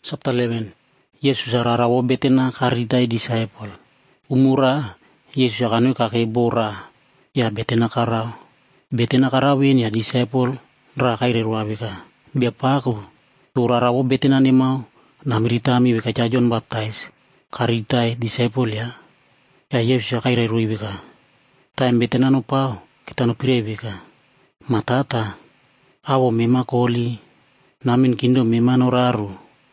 Chapter 11. Yesus ararawo betena karitai disciple. Umura Yesus akanu kake bora ya betena karau. Betena karawin ya disciple ra kaire ruabika. Biapaku turarawo betena nemau namiritami bika John baptize. Karitai disciple ya. Ya Yesus kaire ruibika. Time betena no pau kita no pirebika. Matata awo mema koli namin kindo mema no raru.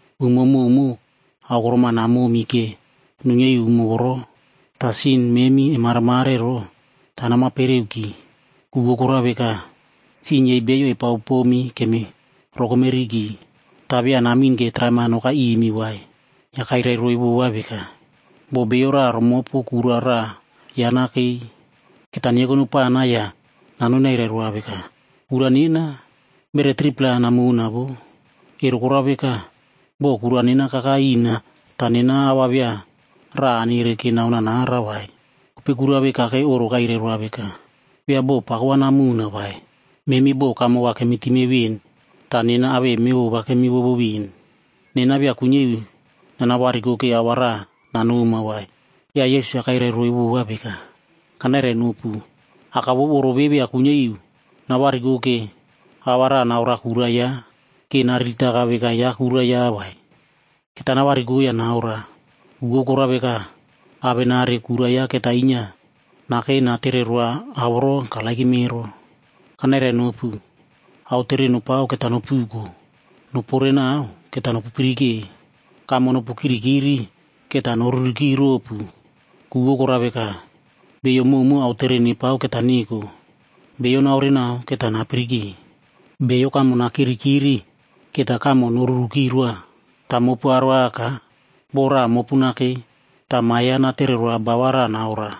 Umu akoroma namu mike nunye umuro tasin memi emar-mare ro tanama pereuki kubukura beka sinye beyo epaupomi keme rokomerigi tabi anamin ke tramano ka imi wai ya kaire roibu wabeka bobeora romopu kurara yanake ketanye konu pana ya nanuna ire ruabeka uranina mere tripla namuna bo irukura beka bo kuranina kakaina tanina awabia rani rekina una nara wai kupikura beka kai oro kaire ruabeka bia bo pakwana muna wai memi bo kamo wa kemiti mewin tanina abe miu ba kemi bo win nena bia kunyi nana wari ko ke awara nanuma wai ya Yesus kaire ruibu wabeka kanere nupu akabu oro bebe akunyi na wari ko ke awara na ora kuraya kinarita kabeka ya kuraya wai kita nawari guya naura gukura beka abenare kuraya ketainya nake na tererua awro kalagi mero kanere nupu au tere nupau kita nupugo nupurena kita nupupirige kamo nupukiri-kiri kita norurigi ropu gukura beka beyo mumu au tere nipau kita niku beyo naurena kita napirigi beyo kamo nakiri-kiri kita kamo norurigi rua tamopu arwaka bora mopunake tamaya na tererua bawara naura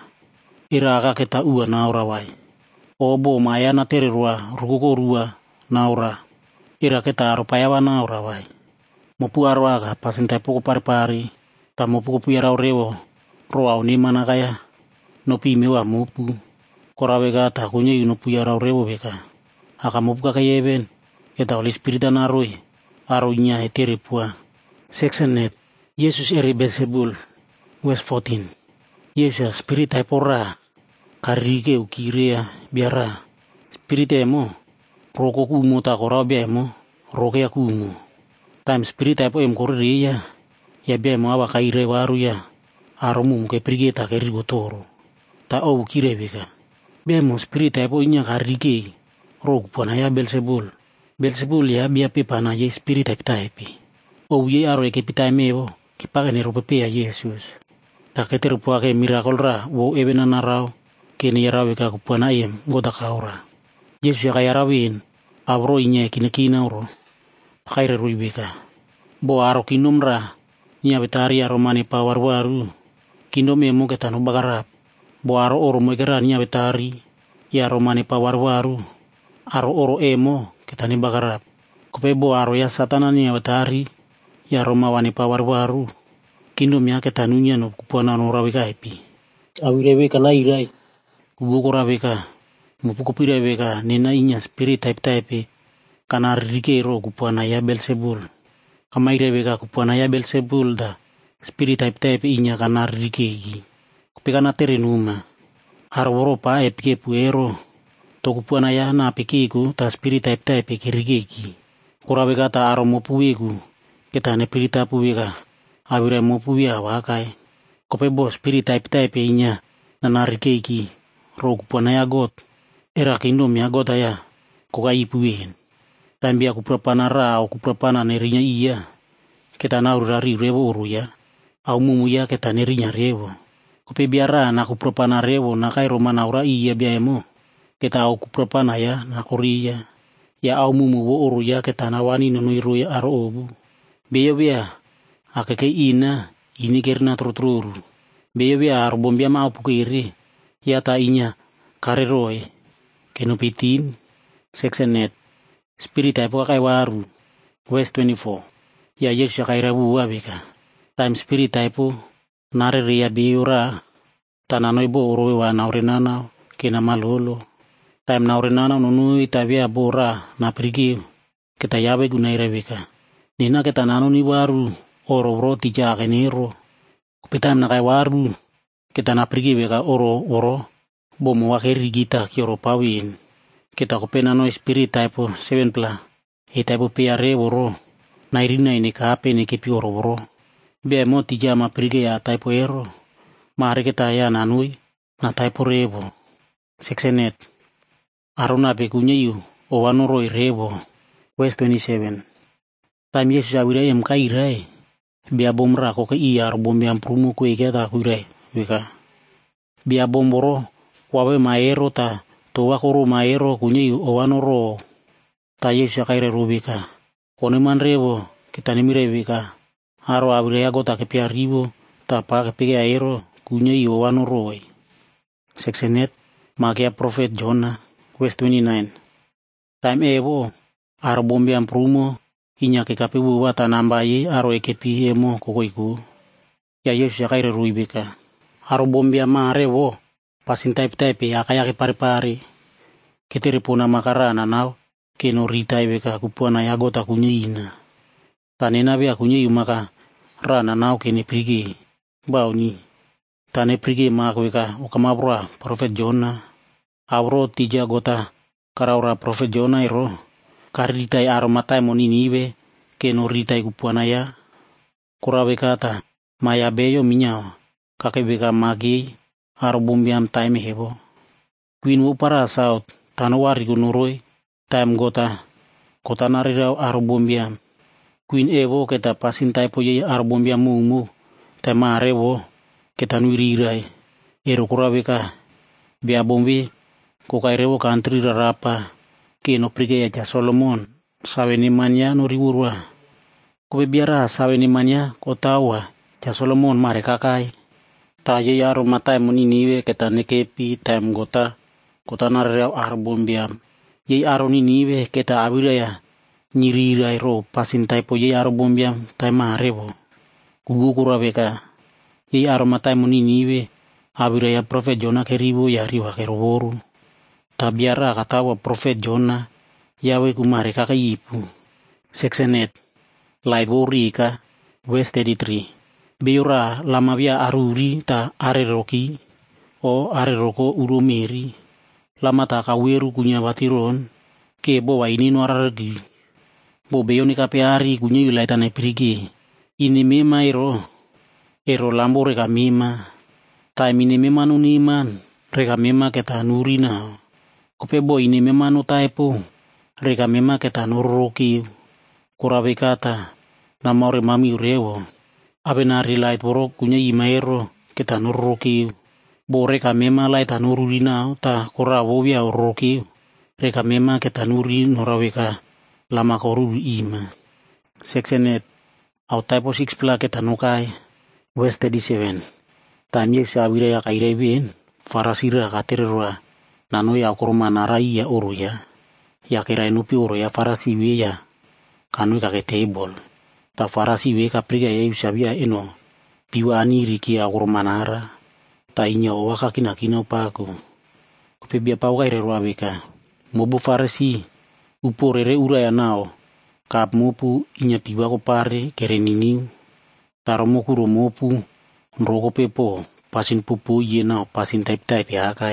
iraka kita ua naura wai obo maya na tererua rukuko rua naura ira kita aropayawa naura wai mopu arwaka pasintai poko pari-pari tamopu puyara rewo roa unima nakaya nopi mewa mopu koraweka takunya yunopu yara rewo beka aka mopu kakayeben kita Holy Spirit naroi aroinya eterepua. Section net Yesus eri Beelzebul. Verse 14. Yesus spirit pora karike ukirea biara spirit emo roko kumo ta kora bemo roke kumo time spirit po em korea ya bemo awa kaire waru ya aromu ke prigeta kerigo toro ta o ukire beka bemo spirit po inya karike roko pona ya Beelzebul ya bia pepa na ye spirit type o ye aro ke pitai mewo kipake ne ropepe ya Yesus taketer puake miracle ra wo ebena narao kene yarawe ka kupana yem goda kaura Yesus ya yarawin abro inya kinekina oro khaire ruibeka bo aro kinom ra nya betari aro mane pawar waru kinom emo ketano bagarap bo aro oro megera nya betari ya aro mane pawar waru aro oro emo ketani bagarap kope bo aro ya satana nya betari ya Roma wani pawar waru kindo mia ketanunya no kupana no raweka epi awirewe kana irai kuboko raweka mupuko pireweka nena inya spirit type kana rikero kupana ya Beelzebul kama ireweka kupana ya Beelzebul da spirit type inya kana rikegi kupekana terenuma arworo pa epike puero to kupana ya na pikiku ta spirit type kirigegi kuraweka ta aromo puwegu kita ne pirita puweka awire mo puwia wakai kope bo spirit type inya nanarikeki rogu pona ya got era kindo mi got ya koka ipuwen tambia kuprapana ra au kuprapana nerinya iya kita naurari rewo uruya au mumu ya kita nerinya rewo kope biara na kuprapana rewo na kai roma naura iya biaemo kita au kuprapana ya na koria ya au mumu wo uruya kita nawani nunu iruya aro obu beyo bia akeke ina ini kerna truturu beyo bia arbombia mau pukiri ya ta inya kareroe kenopitin section net spirit type kai waru West 24 ya Yesus kaira buwa beka time spirit type nare ria biura tanano ibo orowe wa naurenana kena malolo time naurenana nunu itabia bora na pergi kita yabe gunaire beka Nina kita nanoni waru oro tija kenero. Kupita na waru kita na pergi beka oro bomo wakeri gita kioro pawin. Kita kupena no spirit type 7 pla. Type piare woro. Nairina ini kape ni kipi oro. Bia mo tija ma pergi ya type ero. Mari kita ya nanui na type revo. Sexenet. Arona bekunya yu owanoro revo. West 27. Time Yesus awirai mkairai. Bia bomra ko ke iya bombiam prumu ko iketa kuirai weka. Bia bomboro wawe maero ta to wakoro maero kunya yu owanoro. Ta Yesus akaire rubika. Koneman revo kita nimire weka. Aro awirai agota ke pia rivo ta pa ke pege aero kunya yu owanoro. Sexenet makia Prophet Jonah West 29. Time evo aro bombiam prumo inya ke kapebu wata nambaye aro ekepi emo kokoiku. Ya Yesus akaire ruibeka. Aro bombia marevo pasin type akaya ke pare-pare. Ketere pona makara nanau keno rita ibeka kupuana yagota kunyeina. Tanena be akunye maka rana nau kene prigi. Bauni. Tane prigi makweka ukamabra Prophet Jonah. Abro tija gota karaura Prophet Jonah iro. Karitai aromatai moniniwe keno ritai kupuana ya. Kurawe kata maya beyo minyao kakebeka magi aro bombiam time hebo. Queen wo para saut tanawari kunuroi time gota kota narirau aro bombiam. Queen evo keta pasin type ye aro bombiam mumu tema revo keta nuirirai. Ero kurawe ka bia bombi kokai revo country rarapa keno prige ya Solomon sawe nimanya no riwurwa. Kobe biara sawe nimanya kotawa ja Solomon mare kakai. Ta ye aro matai moniniwe keta nekepi time gota kota narreau aro bombiam. Ye aro niniwe keta awiraya nyirirai ro pasin type ye aro bombiam time marevo. Kubu kuraweka ye aro matai moniniwe awiraya Prophet Jonah keribo ya riwa keroboru. Tabiara katawa Prophet Jonah yawe kumare kakaipu. Sexenet Laibori ka West 33. Biora lamavia aruri ta areroki o areroko urumeri. Lama ta kaweru kunya batiron ke bo wa ini no arargi. Bo beyoni kapeari kunya yulaita na pirigi. Ini mema ero lambo reka mema. Ta ini mema nuniman reka mema keta nurina. Kope bo ini mema no taipo reka mema keta nurroki. Kurawe kata na maure mami urewo. Abenari light boro kunya imaero keta nurroki. Bo reka mema light anururina ta kurawo bia urroki. Reka mema keta nuri noraweka lama koruru ima. Sexenet au typo 6 pla keta nukai West 37. Tamye sabire ya kaireben farasira katerwa nano ya kuruma narai ya uru ya. Ya kira enupi uru ya farasi we ya kanu ka ke table. Ta farasi we ka priga ya usabia eno piwani riki ya kuruma nara. Ta inya waka kina paku. Kupebia pau kairerwa weka. Mobu farasi uporere ura ya nao. Kap mopu inya piwa ko pare kereniniu. Taro moku romopu nroko pepo pasin pupu ye nao pasin type ya kai.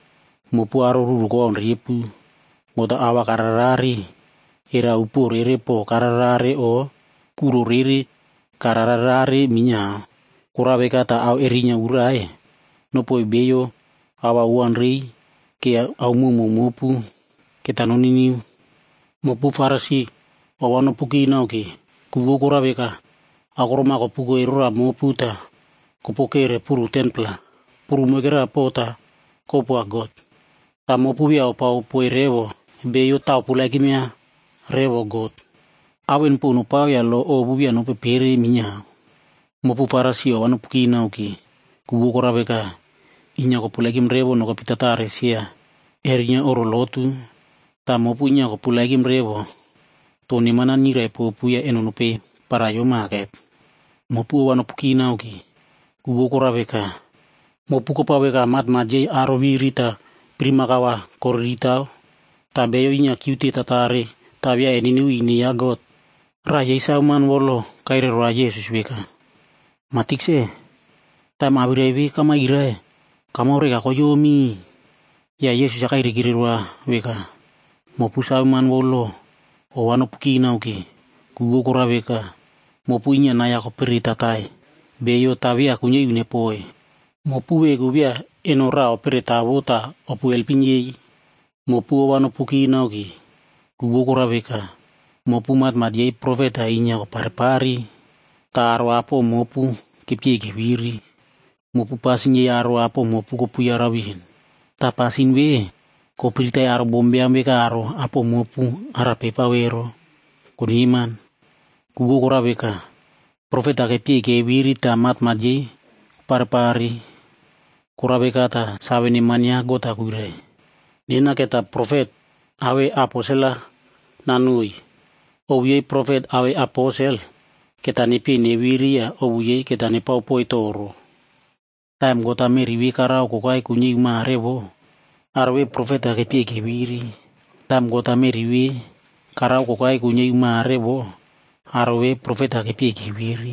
Mopu aro ruru ko onriepu. Ngoda awa kararari. Era uporere po kararare o kurorere kararare minya. Kurawe kata au erinya urae. Nopo ibeyo awa uan rei ke au mopu kita noniniu. Mopu farasi wawano puki nauki. Kubo kurawe ka. Akoroma ko puko erora mopu ta. Kupokere puru templa. Puru mogera pota kopo agot. Ta mopu bia opau poe revo. Beyo tau pulagi mea revo got. Awen punu pau ya lo o bubia no pepere minya. Mopu farasi wawano puki nauki. Kubo kurawe ka. Inya ko pulagi mrevo no kapitata resia. Erinya oro lotu. Ta mopu inya ko pulagi mrevo. Toni mana nira popu ya enonope para yo market. Mopu wano puki nauki. Kubo kurawe ka. Mopu ko paweka mat maje aro virita prima kawa korita. Tabeyo inya kiuti tatare tabia eninu ini ya got. Raya isauman wolo kaire roa Yesus weka. Matikse, tam abirewi kama irae, kama oreka koyomi. Ya Yesus ya kaire kire roa weka. Mopu sauman wolo, o wano pukina uki, kuwo kora weka. Mopu inya naya ko peritatai, beyo tawia kunye une poe. Mopu wegu wia enora o peritawota opu elpinyei. Mopu o wano pukina uki, kuwo kora weka. Mopu mat yei profeta inya ko pare-pari, ta aro apo mopu kepie kewiri. Mopu pasinye aro apo mopu ko puyara wihin. Ta pasin we, ko peritai aro bombeam weka aro apo mopu arapepa wero. Kuniman, kuwo kora weka. Profeta kepie kewiri ta mat yei pare-pari. Kora weka ta sawene mania gota kuirai. Nena keta profet awe aposela nanui. Ouyei profet awe aposel keta nepi newiri ya ouyei keta nepau poi toro. Taim gota meri wikarau kukai kunyi marewo. Arwe profeta kepie kewiri. Taim gota meri wi karau kukai kunyi marewo. Arwe profeta kepie kewiri.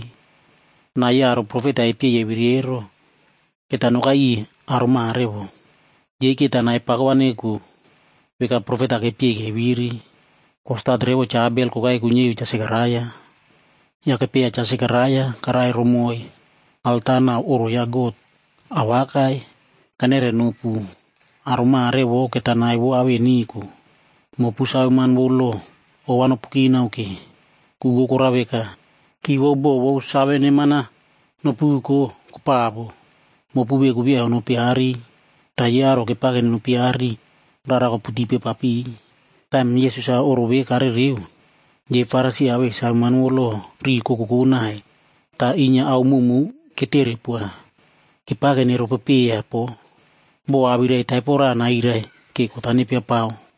Na ya aro profeta epie yewiriero. Keta nokai aro marewo. Jei kita nae pakwaneku. Weka profeta kepie kewiri. Kosta trewo cabel kukai kunyi Sekaraya. Ya kepia Sekaraya karai romoi. Altana oro ya got. Awakai kanere nupu. Aroma rewo ketanai wo awe niku. Mopu sauman wolo. O wano pukina uki. Kuwo kora weka. Kiwo bo wo sawene mana. Nopu ko kupabo. Mopu wegu bia nopi hari. Tayaro kepake nopi hari. Rara ko putipe papi. Tam Yesus a orowe kare riu. Je farasi awe sauman wolo ri kukunai. Ta inya au mumu ketere pua. Kepake nero pepea po. Bo awirai taipora na irai ke kotane pia pao.